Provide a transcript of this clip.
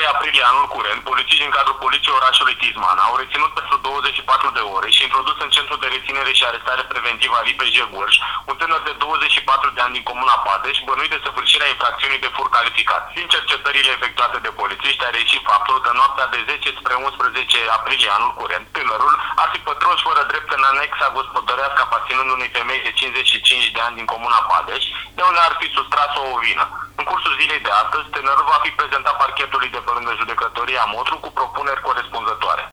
3 aprilie anul curent, polițiști din cadrul Poliției orașului Tisman au reținut pentru 24 de ore și introdus în centru de reținere și arestare preventivă a Lipeș Gorj un tânăr de 24 de ani din comuna Padeș, bănuit de săvârșirea infracțiunii de furt calificat. Din cercetările efectuate de polițiști a reieșit faptul că noaptea de 10 spre 11 aprilie anul curent, tânărul ar fi pătruns fără drept în anexa gospodărească aparținând unei femei de 55 de ani din comuna Padeș, de unde ar fi sustras o ovină. În cursul zilei de astăzi, tânărul va fi prezentat parchetului de pe lângă judecătoria Motru cu propuneri corespunzătoare.